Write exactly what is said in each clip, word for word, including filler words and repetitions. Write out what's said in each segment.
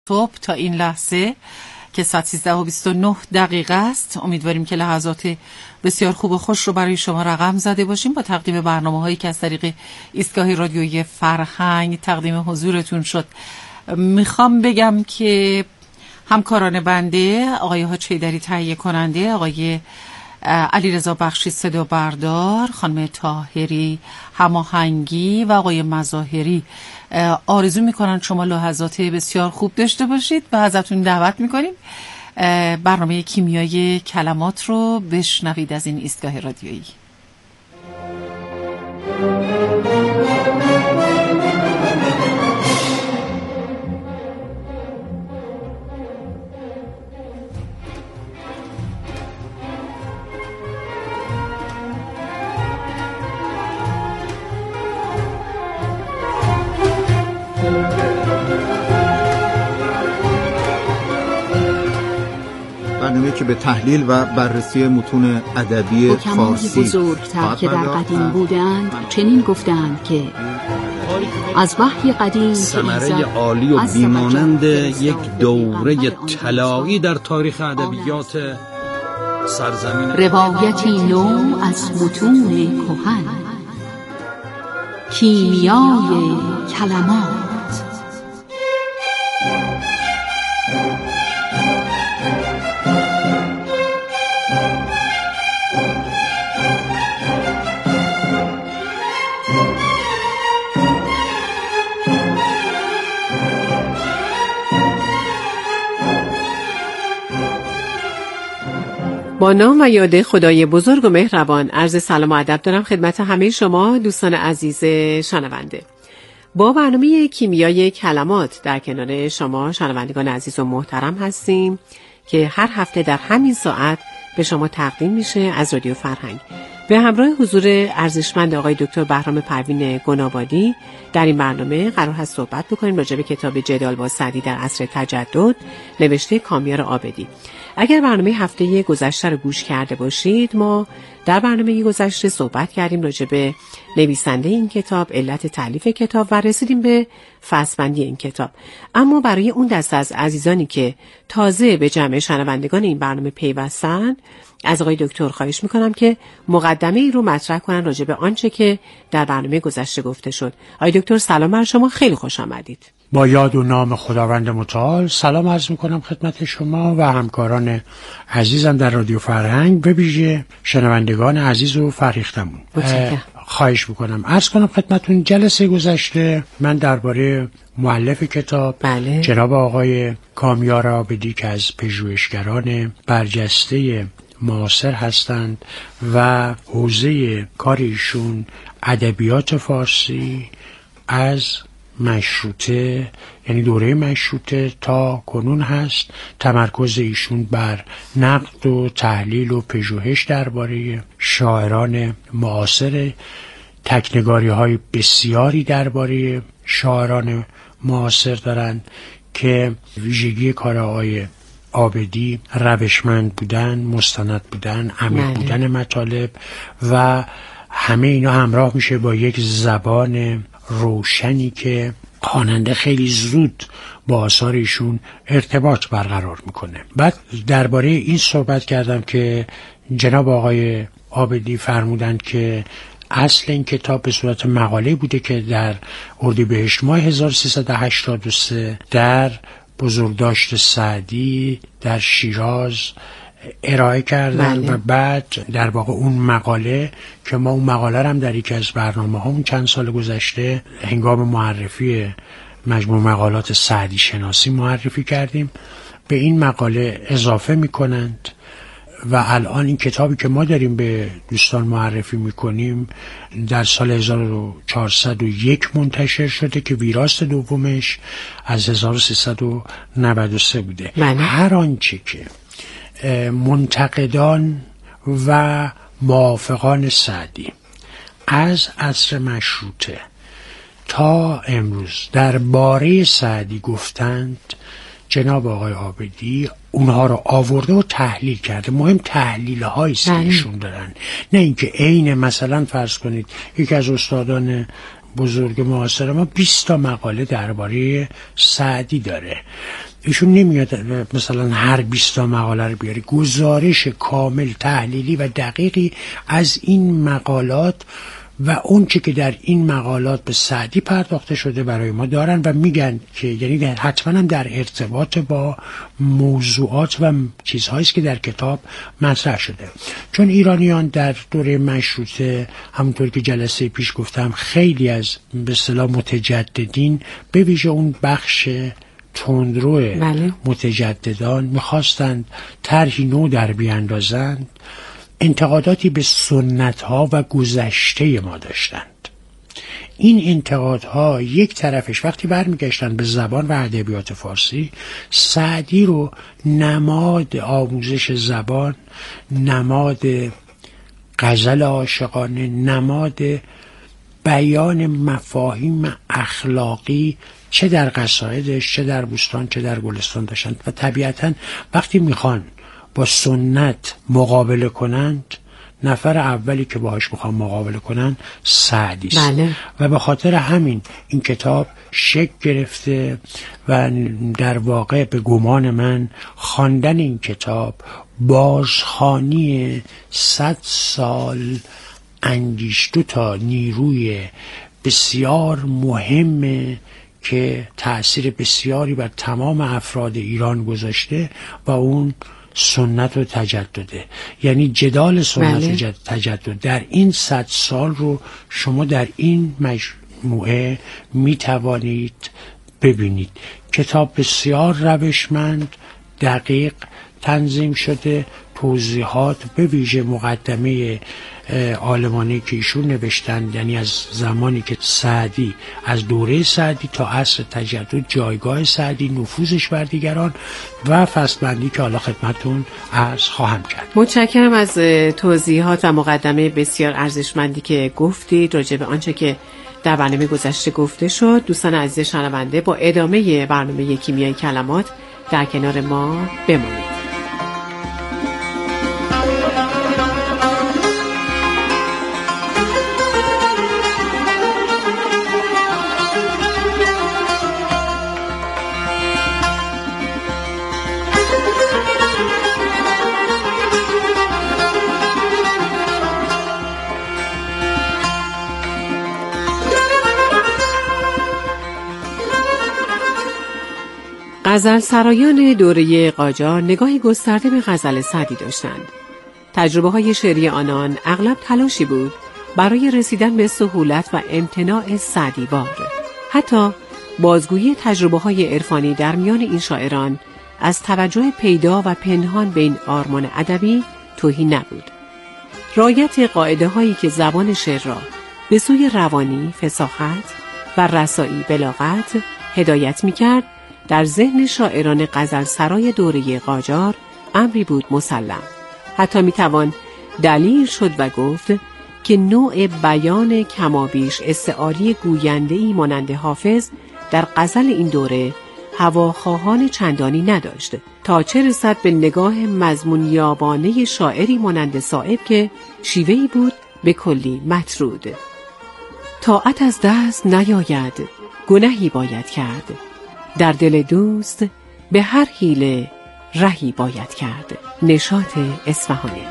صبح تا این لحظه که ساعت سیزده و بیست و نه دقیقه است. امیدواریم که لحظات بسیار خوب و خوش رو برای شما رقم زده باشیم با تقدیم برنامه هایی که از طریق ایستگاه رادیویی فرهنگ تقدیم حضورتون شد. میخوام بگم که همکاران بنده آقای حاج حیدری تهیه کننده، آقای علیرضا بخشی صدا بردار، خانم طاهری هماهنگی و آقای مظاهری آرزو میکنن شما لحظات بسیار خوب داشته باشید و ازتون دعوت میکنیم برنامه کیمیای کلمات رو بشنوید از این ایستگاه رادیویی. برنامه که به تحلیل و بررسی متون ادبی فارسی بزرگتر که در قدیم بودند چنین گفتند که از وحی قدیم ثمره عالی و بیمانند یک دوره طلایی در تاریخ ادبیات سرزمین، روایتی نو از متون کهن، کیمیای کلمات. با نام و یاد خدای بزرگ و مهربان عرض سلام و ادب دارم خدمت همه شما دوستان عزیز شنونده. با برنامه کیمیای کلمات در کنار شما شنوندگان عزیز و محترم هستیم که هر هفته در همین ساعت به شما تقدیم میشه از رادیو فرهنگ به همراه حضور ارزشمند آقای دکتر بهرام پروین گنابادی. در این برنامه قرار هست صحبت بکنیم راجع به کتاب جدال با سعدی در عصر تجدد نوشته کامیار عابدی. اگر برنامه هفته گذشته رو گوش کرده باشید، ما در برنامه گذشته صحبت کردیم راجع به نویسنده این کتاب، علت تالیف کتاب و رسیدیم به فصل‌بندی این کتاب. اما برای اون دسته از عزیزانی که تازه به جمع شنوندگان این برنامه پیوستن، از آقای دکتر خواهش میکنم که مقدمه ای رو مطرح کنن راجع به آنچه که در برنامه گذشته گفته شد. آقای دکتر سلام بر شما، خیلی خوش آمدید. با یاد و نام خداوند متعال سلام عرض میکنم خدمت شما و همکاران عزیزم در رادیو فرهنگ، به ویژه شنوندگان عزیز و فرهیختمون. خواهش میکنم عرض کنم خدمتون جلسه گذشته من درباره مؤلف کتاب بله. جناب آقای کامیار عابدی که از پژوهشگران برجسته معاصر هستند و حوزه کار ایشون ادبیات فارسی از مشروطه، یعنی دوره مشروطه تا کنون هست، تمرکز ایشون بر نقد و تحلیل و پژوهش درباره شاعران معاصر، تکنگاری های بسیاری درباره شاعران معاصر دارند که ویژگی کار آقای عابدی روشمند بودن، مستند بودن، عمیق بودن مطالب و همه اینا همراه میشه با یک زبان روشنی که خواننده خیلی زود با آثار ایشون ارتباط برقرار میکنه. بعد درباره این صحبت کردم که جناب آقای عابدی فرمودند که اصل این کتاب به صورت مقاله بوده که در اردیبهشت ماه هزار و سیصد و هشتاد و سه در بزرگداشت سعدی در شیراز ارائه کردن بله. و بعد در واقع اون مقاله که ما اون مقاله هم در یکی از برنامه همون چند سال گذشته هنگام معرفی مجموع مقالات سعدی شناسی معرفی کردیم، به این مقاله اضافه میکنند و الان این کتابی که ما داریم به دوستان معرفی میکنیم در سال هزار و چهارصد و یک منتشر شده که ویراست دومش از هزار و سیصد و نود و سه بوده. بله. هر آنچه که منتقدان و موافقان سعدی از عصر مشروطه تا امروز درباره سعدی گفتند، جناب آقای عابدی اونها رو آورده و تحلیل کرده. مهم تحلیل هاییست که ایشون دارن، نه اینکه عین مثلا فرض کنید یکی از استادان بزرگ معاصر ما بیست تا مقاله درباره سعدی داره. ایشون نمیاد مثلا هر بیست تا مقاله رو بیاره، گزارش کامل تحلیلی و دقیقی از این مقالات و اون چی که در این مقالات به سعدی پرداخته شده برای ما دارن و میگن که یعنی حتما هم در ارتباط با موضوعات و چیزهایی است که در کتاب مطرح شده. چون ایرانیان در دوره مشروطه همونطور که جلسه پیش گفتم خیلی از به اصطلاح متجددین به ویژه اون بخش تندرو بله. متجددان میخواستند طرحی نو در بیاندازند، انتقاداتی به سنت ها و گذشته ما داشتند. این انتقادها یک طرفش وقتی برمیگشتن به زبان و ادبیات فارسی، سعدی رو نماد آموزش زبان، نماد غزل عاشقانه، نماد بیان مفاهیم اخلاقی چه در قصایدش، چه در بوستان، چه در گلستان داشتند. و طبیعتا وقتی میخوان با سنت مقابله کنند، نفر اولی که باهاش میخوان مقابله کنند سعدی است. بله. و به خاطر همین این کتاب شکل گرفته و در واقع به گمان من خواندن این کتاب بازخوانی صد سال اندیشیده تا نیروی بسیار مهمه که تأثیر بسیاری بر تمام افراد ایران گذاشته و اون سنت و تجدده. یعنی جدال سنت بله. و تجدد در این صد سال رو شما در این مجموعه می توانید ببینید. کتاب بسیار روشمند، دقیق تنظیم شده، توضیحات به ویژه مقدمه عالمانی که ایشون نوشتن، یعنی از زمانی که سعدی، از دوره سعدی تا عصر تجدد، جایگاه سعدی، نفوذش بر دیگران و فصلبندی که حالا خدمتتون عرض خواهم کرد. متشکرم از توضیحات و مقدمه بسیار ارزشمندی که گفتید راجع به آنچه که در برنامه گذشته گفته شد. دوستان عزیز شنونده، با ادامه برنامه کیمیای کلمات در کنار ما بمانید. غزل سرایان دوره قاجار نگاهی گسترده به غزل سعدی داشتند. تجربه های شعری آنان اغلب تلاشی بود برای رسیدن به سهولت و امتناع سعدی بار. حتی بازگویی تجربه های عرفانی در میان این شاعران از توجه پیدا و پنهان به این آرمان ادبی توهی نبود. رعایت قاعده هایی که زبان شعر را به سوی روانی، فصاحت و رسایی بلاغت هدایت می کرد، در ذهن شاعران غزل سرای دوره قاجار امری بود مسلم. حتی می توان دلیل شد و گفت که نوع بیان کمابیش استعاری گوینده‌ای مانند حافظ در غزل این دوره هواخواهان چندانی نداشت، تا چه رسد به نگاه مضمون یابانه شاعری مانند صائب که شیوهی بود به کلی مطرود. طاعت از دست نیاید، گناهی باید کرد، در دل دوست به هر حیله رهی باید کرد. نشاط اصفهانی.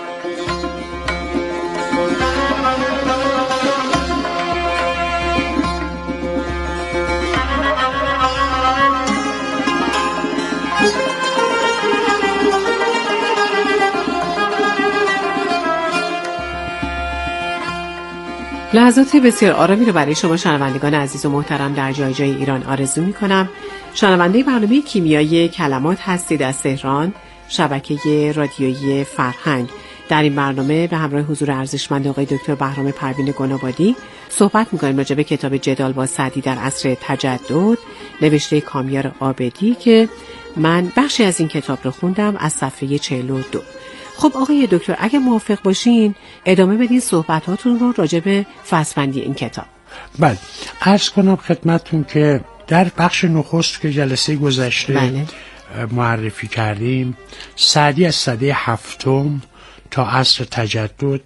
لحظات بسیار آرامی رو برای شما شنوندگان عزیز و محترم در جای جای ایران آرزو می کنم. شنونده برنامه کیمیای کلمات هستید از تهران، شبکه رادیویی فرهنگ. در این برنامه به همراه حضور ارزشمند آقای دکتر بهرام پروین گنابادی صحبت می‌کنیم راجع به کتاب جدال با سعدی در عصر تجدد نوشته کامیار عابدی که من بخشی از این کتاب رو خوندم از صفحه چهل و دو. خب آقای دکتر اگه موافق باشین ادامه بدین صحبتاتون رو راجع به فصل‌بندی این کتاب. بله، عرض کنم خدمتتون که در بخش نخست که جلسه گذشته بله. معرفی کردیم، سعدی از سده هفتم تا عصر تجدد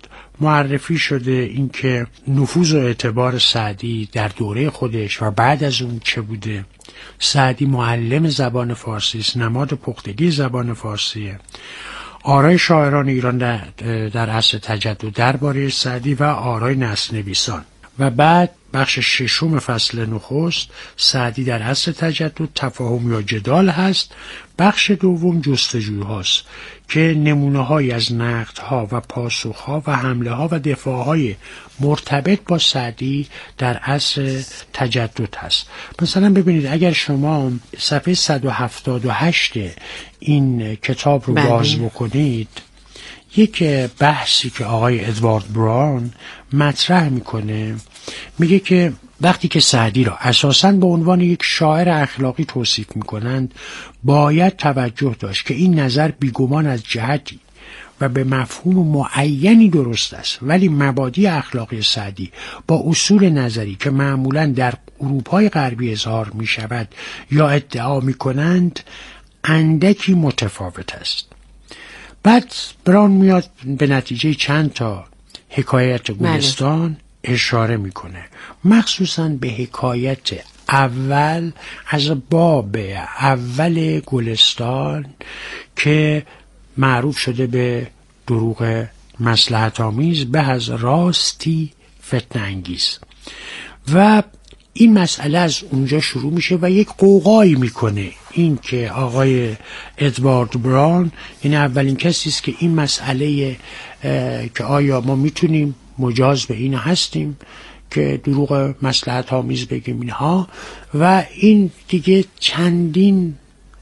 معرفی شده اینکه نفوذ و اعتبار سعدی در دوره خودش و بعد از اون چه بوده. سعدی معلم زبان فارسی است، نماد پختگی زبان فارسیه. آرای شاعران ایران در, در عصر تجدد درباره سعدی و آرای نثرنویسان. و بعد بخش ششم فصل نخست سعدی در عصر تجدد، تفاهم یا جدال هست. بخش دوم جستجوی هاست که نمونه های از نقد ها و پاسخ ها و حمله ها و دفاع های مرتبط با سعدی در عصر تجدد هست. مثلا ببینید اگر شما صفحه صد و هفتاد و هشت این کتاب رو باز بکنید، یک بحثی که آقای ادوارد براون مطرح میکنه، میگه که وقتی که سعدی را اساساً به عنوان یک شاعر اخلاقی توصیف میکنند، باید توجه داشت که این نظر بیگمان از جهتی و به مفهوم معینی درست است، ولی مبادی اخلاقی سعدی با اصول نظری که معمولاً در اروپای غربی اظهار میشود یا ادعا میکنند اندکی متفاوت است. بعد بران میاد به نتیجه چند تا حکایت گلستان اشاره میکنه، مخصوصا به حکایت اول از باب اول گلستان که معروف شده به دروغ مصلحت آمیز به از راستی فتنه انگیز. و این مسئله از اونجا شروع میشه و یک قوقایی میکنه. این که آقای ادوارد براون این اولین کسی است که این مسئله که آیا ما میتونیم مجاز به این هستیم که دروغ مصلحت آمیز بگیم اینها، و این دیگه چندین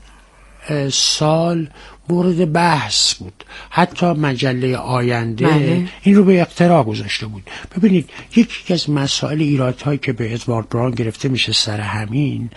سال مورد بحث بود. حتی مجله آینده بله. این رو به اقتراع گذاشته بود. ببینید یکی از مسائل ایرادهایی که به ادوارد براون گرفته میشه سر همین،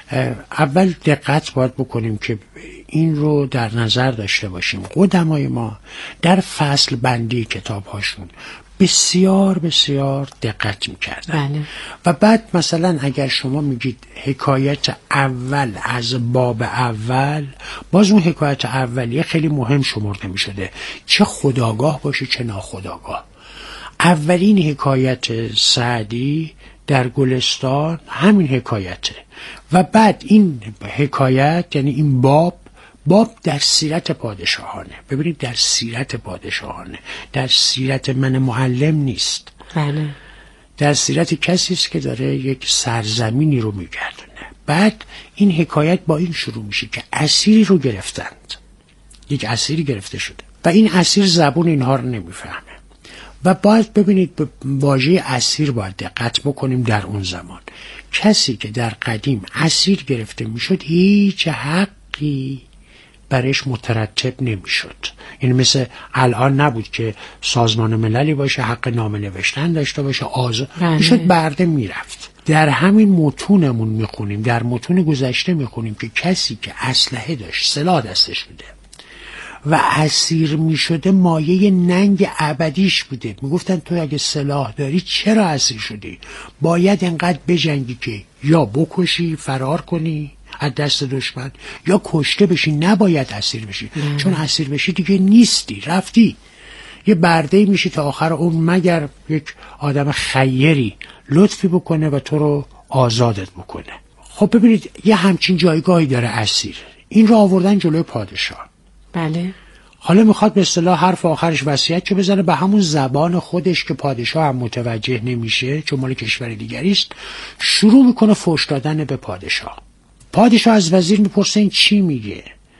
اول دقت باید بکنیم که این رو در نظر داشته باشیم. قدمای ما در فصل بندی کتاب هاشون بسیار بسیار دقت میکردن بله. و بعد مثلا اگر شما میگید حکایت اول از باب اول، باز اون حکایت اولیه خیلی مهم شمرده میشده، چه خودآگاه باشه چه ناخودآگاه. اولین حکایت سعدی در گلستان همین حکایته و بعد این حکایت یعنی این باب باب در سیرت پادشاهانه. ببینید در سیرت پادشاهانه، در سیرت من معلم نیست بله. در سیرت کسی است که داره یک سرزمینی رو میگردونه. بعد این حکایت با این شروع میشه که اسیری رو گرفتند، یک اسیری گرفته شده و این اسیر زبون اینها رو نمیفهمه و باید ببینید به واژه اسیر باید دقت بکنیم. در اون زمان کسی که در قدیم اسیر گرفته میشد هیچ حقی برش مترتب نمیشد. این مثل الان نبود که سازمان مللی باشه حق نامه نوشتن داشته باشه، آزاد میشد برده میرفت. در همین متونمون میخونیم، در متون گذشته میخونیم که کسی که اسلحه داشت، سلاح دستش بوده و اسیر میشده مایه ننگ ابدیش بوده. میگفتن تو اگه سلاح داری چرا اسیر شدی؟ باید انقدر بجنگی که یا بکشی فرار کنی از دست دشمن یا کشته بشی، نباید اسیر بشی نه. چون اسیر بشی دیگه نیستی، رفتی، یه برده میشی تا آخر اون، مگر یک آدم خیری لطفی بکنه و تو رو آزادت بکنه. خب ببینید یه همچین جایگاهی داره اسیر. این رو آوردن جلوی پادشاه بله. حالا میخواد به اصطلاح حرف آخرش وصیت که بزنه به همون زبان خودش که پادشاه هم متوجه نمیشه چون مال کشور دیگری است، شروع میکنه فحش دادن به پادشاه. پادشاه از وزیر میپرسه این چی میگه؟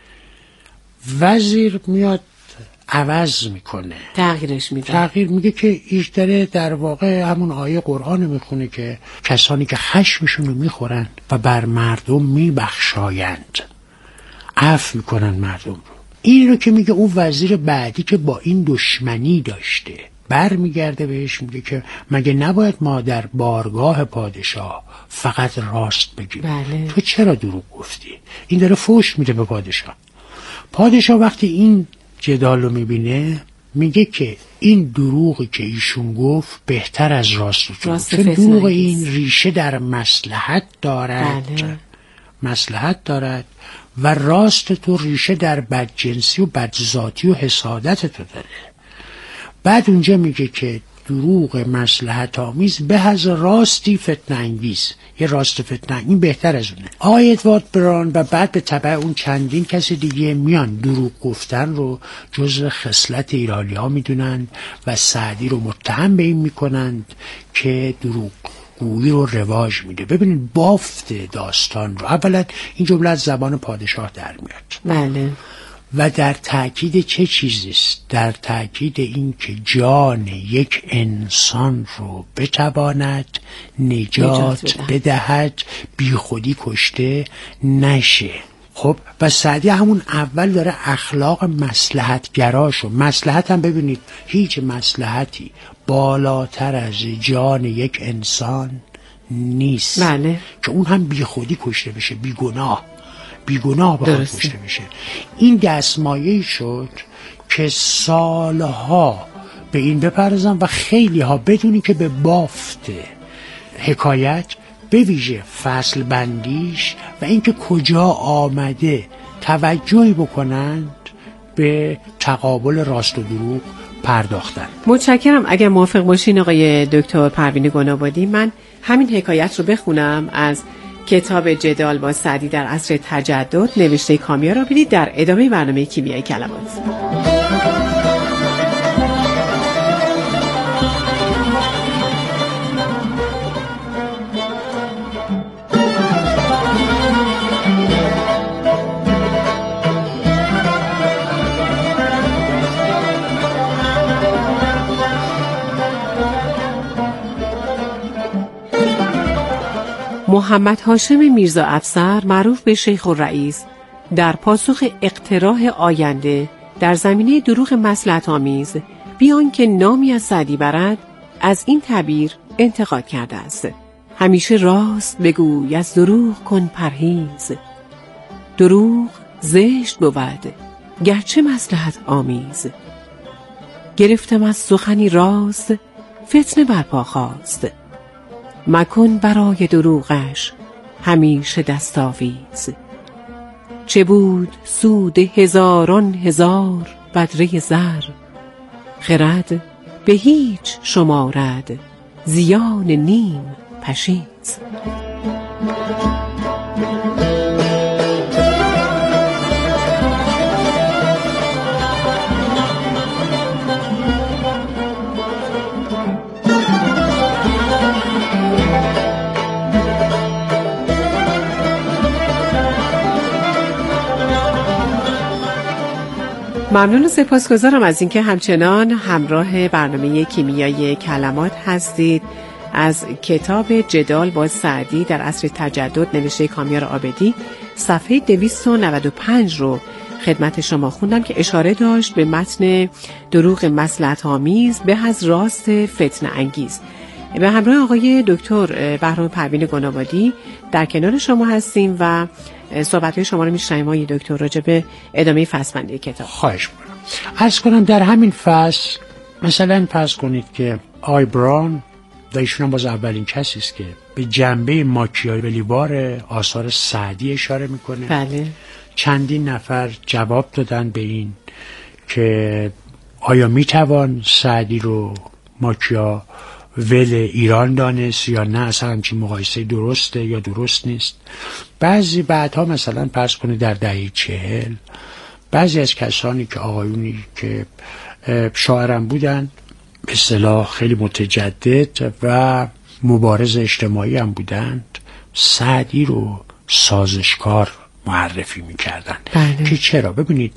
وزیر میاد عوض میکنه، تغییرش میده، تغییر میگه که ایش داره در واقع همون آیه قرآن میخونه که کسانی که خشمشون رو میخورن و بر مردم میبخشایند، عفو میکنن مردم رو. این رو که میگه اون وزیر بعدی که با این دشمنی داشته بر میگرده بهش میگه که مگه نباید ما در بارگاه پادشاه فقط راست بگیم؟ بله. تو چرا دروغ گفتی؟ این داره فحش میده به پادشاه. پادشاه وقتی این جدال رو میبینه میگه که این دروغی که ایشون گفت بهتر از راست رو، چون دروغ این ریشه در مصلحت دارد بله. مصلحت دارد و راست تو ریشه در بدجنسی و بدذاتی و حسادت تو داره. بعد اونجا میگه که دروغ مصلحت آمیز به از راستی فتنه انگیز. یه راست فتنه این بهتر از اونه. آقای ادوارد بران و بعد به تبع اون چندین کس دیگه میان دروغ گفتن رو جزء خصلت ایرانی ها میدونن و سعدی رو متهم به این میکنند که دروغ گویی رو رواج میده. ببینید بافت داستان رو اولا این جمله از زبان پادشاه در میاد. بله. و در تأکید چه چیزیست؟ در تأکید این که جان یک انسان رو بتواند نجات بدهد، بی خودی کشته نشه. خب و سعدی همون اول داره اخلاق مصلحت گراشو، مصلحت هم ببینید هیچ مصلحتی بالاتر از جان یک انسان نیست. بله. که اون هم بی خودی کشته بشه، بی گناه بیگناه بخواد کشته بشه. این دستمایه‌ای شد که سالها به این بپردازن و خیلی ها بدونی که به بافت حکایت به ویژه فصل بندیش و اینکه کجا آمده توجهی بکنند به تقابل راست و دروغ پرداختن. متشکرم. اگر موافق باشین آقای دکتر پروین گنابادی، من همین حکایت رو بخونم از کتاب جدال با سعدی در عصر تجدد نوشته کامیار آبدی در ادامه برنامه کیمیای کلمات. محمد هاشم میرزا افسر معروف به شیخ الرئیس در پاسخ اقتراح آینده در زمینه دروغ مصلحت آمیز بیان که نامی از سعدی برد از این تعبیر انتقاد کرده است: همیشه راست بگوی از دروغ کن پرهیز، دروغ زشت بود گرچه مصلحت آمیز، گرفتم از سخنی راست فتنه برپا خواست، مکن برای دروغش همیشه دستاویز، چه بود سود هزاران هزار بدره زر، خرد به هیچ شمارد زیان نیم پشیز. ممنون و سپاسگزارم از اینکه همچنان همراه برنامه کیمیای کلمات هستید. از کتاب جدال با سعدی در عصر تجدد نوشته کامیار آبدی صفحه دویست و نود و پنج رو خدمت شما خوندم که اشاره داشت به متن دروغ مصلحت آمیز به از راست فتنه انگیز. به همراه آقای دکتر بهرام پروین گنابادی در کنار شما هستیم و صحبت‌های شما رو می‌شنویم آقای دکتر راجع به ادامه فصل‌بندی کتاب. خواهش می‌کنم. عرض کنم در همین فصل مثلا فرض کنید که آی بران و ایشون هم باز اولین کسی است که به جنبه ماکیاولی‌وار آثار سعدی اشاره می‌کنه. بله. چندین نفر جواب دادن به این که آیا می‌توان سعدی رو ماکیا ول ایران دانست یا نه، اصلا همچین مقایسه درسته یا درست نیست. بعضی بعدها مثلا پرس کنید در دهه چهل بعضی از کسانی که آقایونی که شاعران بودن به اصطلاح خیلی متجدد و مبارز اجتماعی هم بودند سعدی رو سازشکار معرفی میکردن. بله. که چرا؟ ببینید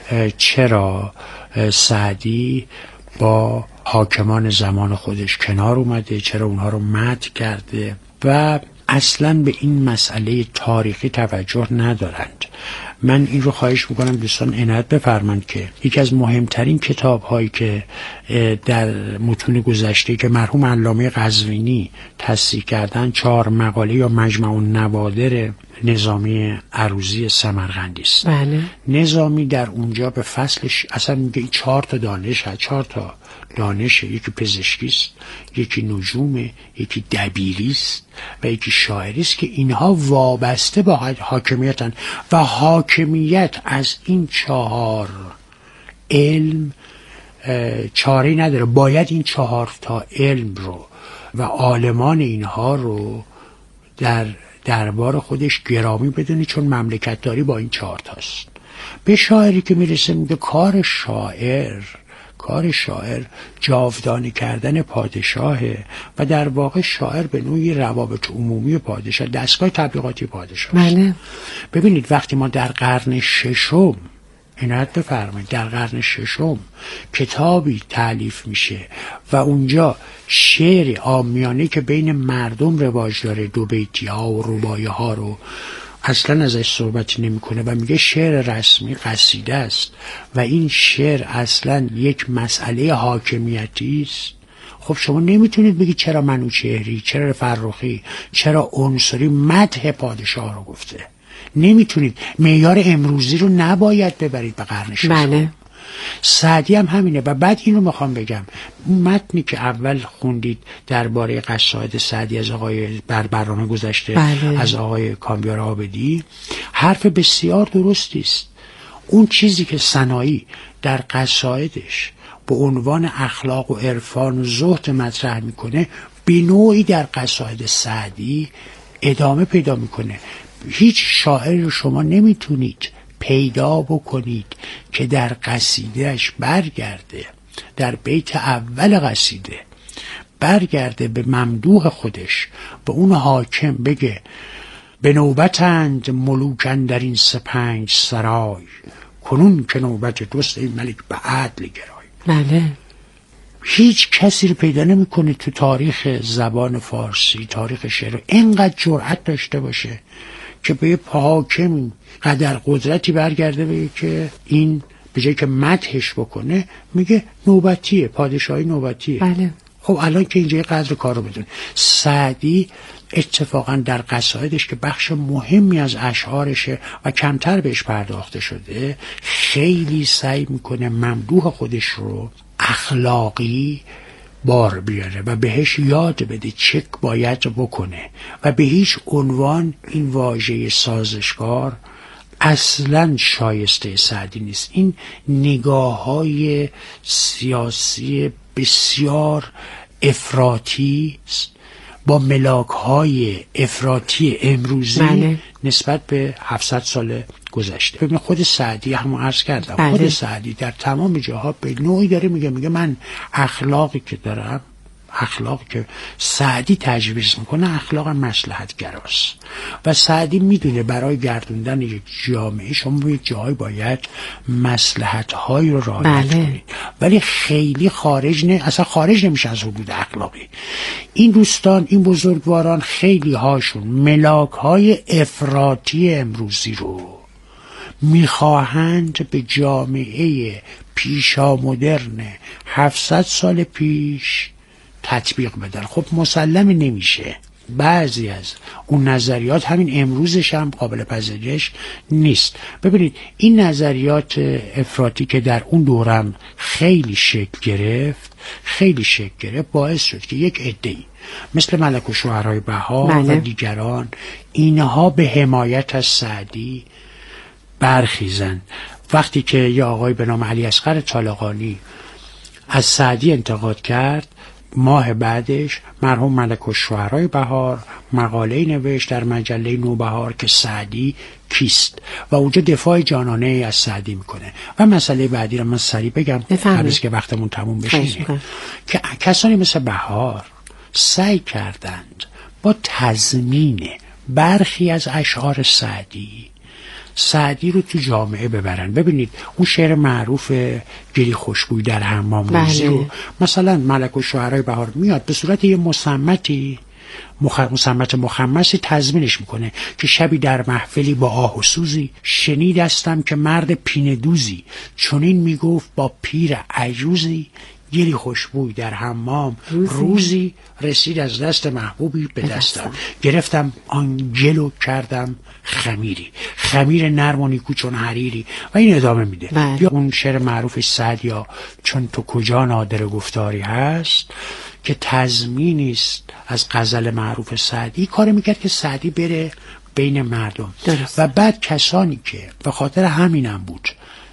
چرا سعدی با حاکمان زمان خودش کنار اومده، چرا اونها رو مدح کرده و اصلا به این مسئله تاریخی توجه ندارند. من این رو خواهش میکنم دوستان عنایت بفرمایند که یکی از مهمترین کتاب هایی که در متون گذشته که مرحوم علامه قزوینی تصحیح کردن چهار مقاله یا مجمع النوادر نظامی عروضی سمرقندی است. بله. نظامی در اونجا به فصلش اصلا میگه چهار تا دانش هست، چهار تا دانش، یکی پزشکی است، یکی نجومه، یکی دبیری است و یکی شاعری است که اینها وابسته با حاکمیتن و حاکمیت از این چهار علم چاره‌ای نداره، باید این چهار تا علم رو و عالمان اینها رو در دربار خودش گرامی بدونی، چون مملکت داری با این چهار تاست. به شاعری که میرسه میگه کار شاعر کار شاعر جاودانه کردن پادشاهه و در واقع شاعر به نوعی روابط عمومی پادشاه، دستگاه تبلیغاتی پادشاه. بله. ببینید وقتی ما در قرن ششم، عنایت بفرمایید، در قرن ششم کتابی تالیف میشه و اونجا شعر عامیانه که بین مردم رواج داره، دو بیتی ها و رباعی ها رو اصلا ازش صحبتی نمیکنه و میگه شعر رسمی قصیده است و این شعر اصلا یک مسئله حاکمیتی است. خب شما نمیتونید بگید چرا منوچهری، چرا فرخی، چرا عنصری مدح پادشاه رو گفته. نمیتونید. معیار امروزی رو نباید ببرید به قرن ششم. بله. سعدی هم همینه. و بعد اینو میخوام بگم، اون متنی که اول خوندید درباره قصاید سعدی از آقای بر برنامه گذشته، بله. از آقای کامیار عابدی، حرف بسیار درستی است. اون چیزی که سنایی در قصایدش به عنوان اخلاق و عرفان و زهد مطرح میکنه، به نوعی در قصاید سعدی ادامه پیدا میکنه. هیچ شاعری رو شما نمیتونید پیدا بکنید که در قصیدهش برگرده، در بیت اول قصیده برگرده به ممدوح خودش، به اون حاکم بگه به نوبتند ملوکن در این سپنج سرای، کنون که نوبت دوست این ملک به عدل گرای. بله. هیچ کسی رو پیدا نمی کنید تو تاریخ زبان فارسی، تاریخ شعر، اینقدر جرأت داشته باشه که به حاکم قدر قدرتی برگرده بگه که این به جای که مدحش بکنه میگه نوبتیه، پادشاهی نوبتیه. بله. خب الان که اینجا قدر کار رو بدون. سعدی اتفاقا در قصایدش که بخش مهمی از اشعارشه و کمتر بهش پرداخته شده، خیلی سعی میکنه ممدوح خودش رو اخلاقی بار بیاره و بهش یاد بده چک باید بکنه و به هیچ عنوان این واژه سازشکار اصلا شایسته سعدی نیست. این نگاه های سیاسی بسیار افراطی با ملاک های افراطی امروزی بله. نسبت به هفتصد سال گذشته. ببین خود سعدی همون عرض کردم، بله. خود سعدی در تمام جاها به نوعی داره میگه میگه من اخلاقی که دارم، اخلاقی که سعدی تجویز میکنه اخلاق مصلحت گراست و سعدی میدونه برای گردوندن یک جامعه شما به جای باید مصلحت هایی رو رعایت بله. کنید، ولی خیلی خارج نه، اصلا خارج نمیشه از حدود اخلاقی. این دوستان، این بزرگواران، خیلی هاشون ملاک های افراطی امروزی رو میخواهند به جامعه پیشا مدرن هفتصد سال پیش تطبیق بدن. خب مسلم نمیشه. بعضی از اون نظریات همین امروزش هم قابل پذیرش نیست. ببینید این نظریات افراطی که در اون دورم خیلی شکل گرفت خیلی شکل گرفت باعث شد که یک عده‌ای مثل ملک الشعرای بهار بله. و دیگران اینها به حمایت از سعدی برخیزن. وقتی که یه آقای به نام علی اصغر طالقانی از سعدی انتقاد کرد، ماه بعدش مرحوم ملک الشعرای بهار مقاله‌ای نوشت در مجله نوبهار که سعدی کیست و اونجا دفاع جانانه از سعدی میکنه. و مسئله بعدی رو من سریع بگم قبل از که وقتمون تموم بشه، که کسانی مثل بهار سعی کردند با تضمین برخی از اشعار سعدی سعدی رو تو جامعه ببرن. ببینید اون شعر معروف گلی خوشبوی در حمام روزی رو مثلا ملک الشعرای بهار میاد به صورت یه مصمتی مخ... مصمت مخمسی تضمینش میکنه که شبی در محفلی با آه و سوزی شنیدستم که مرد پینه دوزی چنین میگفت با پیر عجوزی گلی خوشبوی در حمام روزی, روزی رسید از دست محبوبی به دستم گرفتم آن گلو کردم خمیری خمیر نرم و نیکو چون حریری و این ادامه میده. یا اون شعر معروف سعدیا چون تو کجا نادر گفتاری هست که تضمینی است از غزل معروف سعدی. کاری میکرد که سعدی بره بین مردم درست. و بعد کسانی که به خاطر همینم بود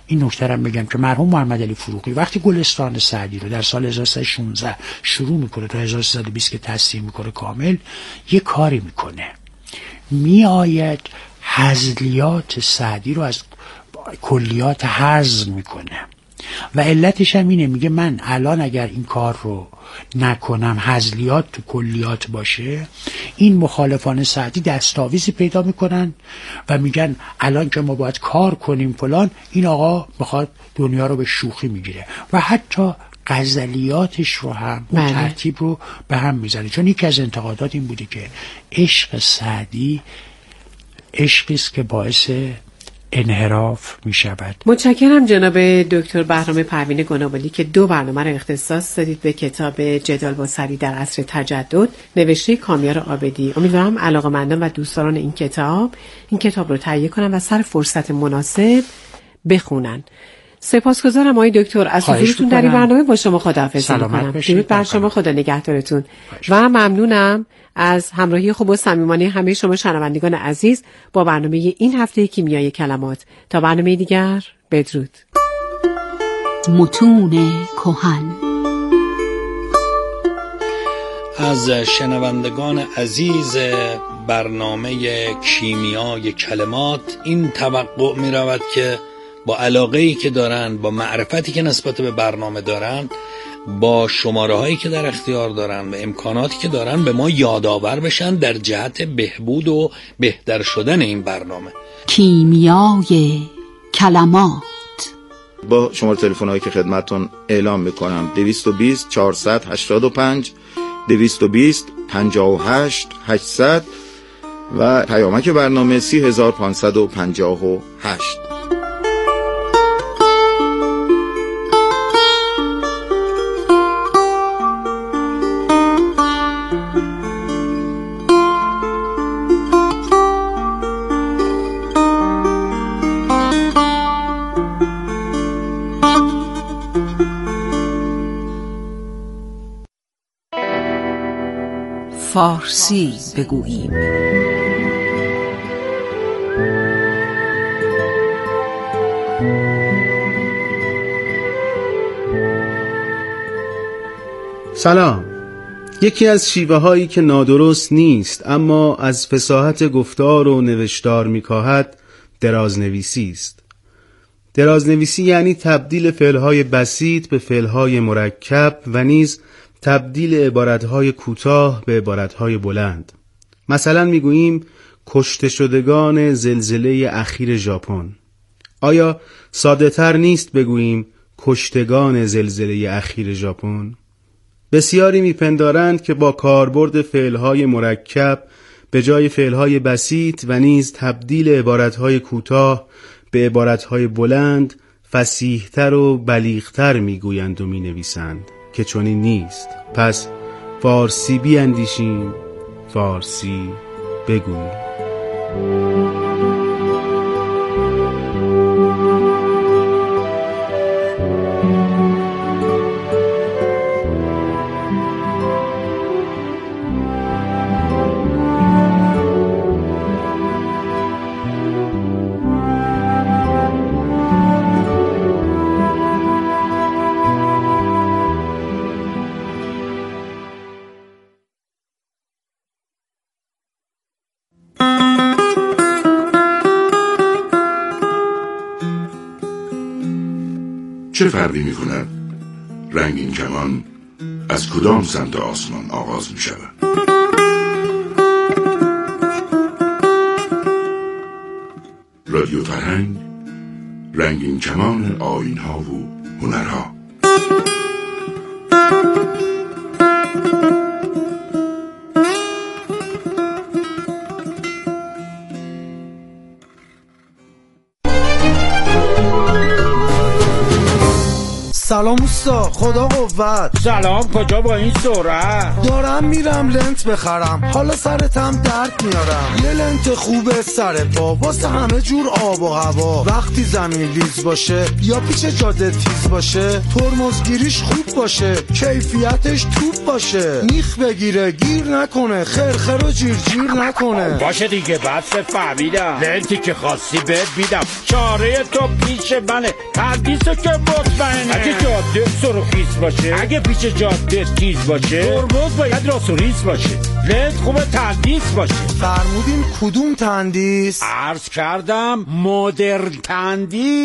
این نکته رو بگم که مرحوم محمد علی فروغی وقتی گلستان سعدی رو در سال هزار و سیصد و شانزده شروع میکنه تا هزار و سیصد و بیست که تصدیح میکنه کامل، یه کاری میکنه، میآید هزلیات سعدی رو از کلیات حذف میکنه و علتش هم اینه، میگه من الان اگر این کار رو نکنم، هزلیات تو کلیات باشه، این مخالفان سعدی دستاویزی پیدا میکنن و میگن الان که ما باید کار کنیم فلان، این آقا میخواد دنیا رو به شوخی میگیره و حتی غزلیاتش رو هم اون ترتیب رو به هم میزنه. چون یکی از انتقادات این بوده که عشق سعدی عشقی است که باعث انحراف می شود. متشکرم جناب دکتر بهرام پروین گنابادی که دو برنامه را اختصاص دادید به کتاب جدال با سعدی در عصر تجدد نوشته کامیار عابدی. امیدوارم علاقه‌مندان و دوستداران این کتاب این کتاب رو تهیه کنن و سر فرصت مناسب بخونن. سپاسگزارم آقای دکتر از حضورتون در این برنامه. با شما خداحافظی می‌کنم. درود بر شما، خدا نگهدارتون و ممنونم از همراهی خوب و صمیمانه همه شما شنوندگان عزیز با برنامه این هفته کیمیای کلمات. تا برنامه دیگر، بدرود. متون کهن. از شنوندگان عزیز برنامه کیمیای کلمات این توقع می رود که با علاقه‌ای که دارند، با معرفتی که نسبت به برنامه دارند، با شماره هایی که در اختیار دارند و امکاناتی که دارند به ما یادآور بشن در جهت بهبود و بهتر شدن این برنامه. کیمیای کلمات. با شماره تلفن هایی که خدمتتون اعلام میکنم: دویست و بیست چهارصد و هشتاد و پنج، دویست و بیست پنجاه و هشت هشتصد و پیامک برنامه سی هزار و پانصد و پنجاه و هشت. فارسی بگوییم. سلام. یکی از شیوه هایی که نادرست نیست اما از فصاحت گفتار و نوشتار میکاهد درازنویسی است. درازنویسی یعنی تبدیل فعلهای بسیط به فعلهای مرکب و نیز تبدیل عبارتهای کوتاه به عبارتهای بلند. مثلا میگوییم کشته شدگان زلزله اخیر ژاپن. آیا ساده تر نیست بگوییم کشتگان زلزله اخیر ژاپن؟ بسیاری میپندارند که با کاربرد فعلهای مرکب به جای فعلهای بسیط و نیز تبدیل عبارتهای کوتاه به عبارتهای بلند فصیح‌تر و بلیغ‌تر میگویند و مینویسند که چنین نیست. پس فارسی بیاندیشیم، فارسی بگوییم. چه فرقی می کند رنگین کمان از کدام سمت آسمان آغاز می شود؟ رادیو فرهنگ، رنگین کمان آیین‌ها و هنرها. سلام اوستا، خدا قوت. سلام، کجا با این سرعت؟ دارم میرم لنت بخرم، حالا سرتم درد میارم. یه لنت خوبه سر پا واسه همه جور آب و هوا. وقتی زمین لیز باشه یا پیچ جاده تیز باشه، ترمزگیریش خوب باشه، کیفیتش توپ باشه، میخ بگیره گیر نکنه، خرخر و جیر جیر نکنه. باشه دیگه بس فهمیدم، لنتی که خواستی بهت میدم. چاره تو پیش منه، تندیسو که مطمئنه. اگه جاده سرخیز باشه، اگه پیچ جاده تیز باشه، ترمز باید راست و ریز باشه، لنت خوبه تندیس باشه. فرمودین کدوم تندیس؟ عرض کردم مدرن تندیس.